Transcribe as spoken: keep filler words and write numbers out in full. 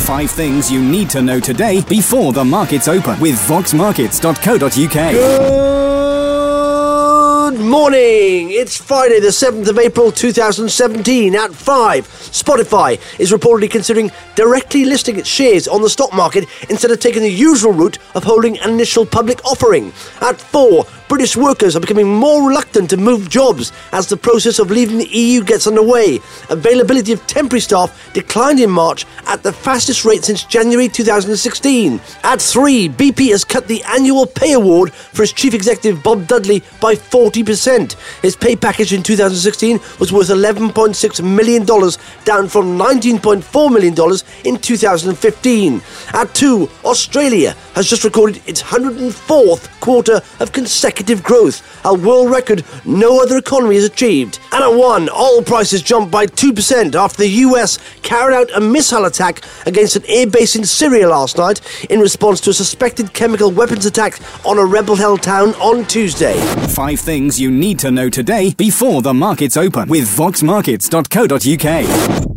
Five things you need to know today before the markets open with vox markets dot co dot uk. Good morning. It's Friday the seventh of April two thousand seventeen at five. Spotify is reportedly considering directly listing its shares on the stock market instead of taking the usual route of holding an initial public offering. At four, British workers are becoming more reluctant to move jobs as the process of leaving the E U gets underway. Availability of temporary staff declined in March at the fastest rate since January two thousand sixteen. At three, B P has cut the annual pay award for its chief executive Bob Dudley by forty percent. His pay package in two thousand sixteen was worth eleven point six million dollars, down from nineteen point four million dollars in two thousand fifteen. At two, Australia has just recorded its one hundred fourth quarter of consecutive growth, a world record no other economy has achieved. And at one, oil prices jumped by two percent after the U S carried out a missile attack against an airbase in Syria last night in response to a suspected chemical weapons attack on a rebel-held town on Tuesday. Five things you need to know today before the markets open with vox markets dot co dot uk.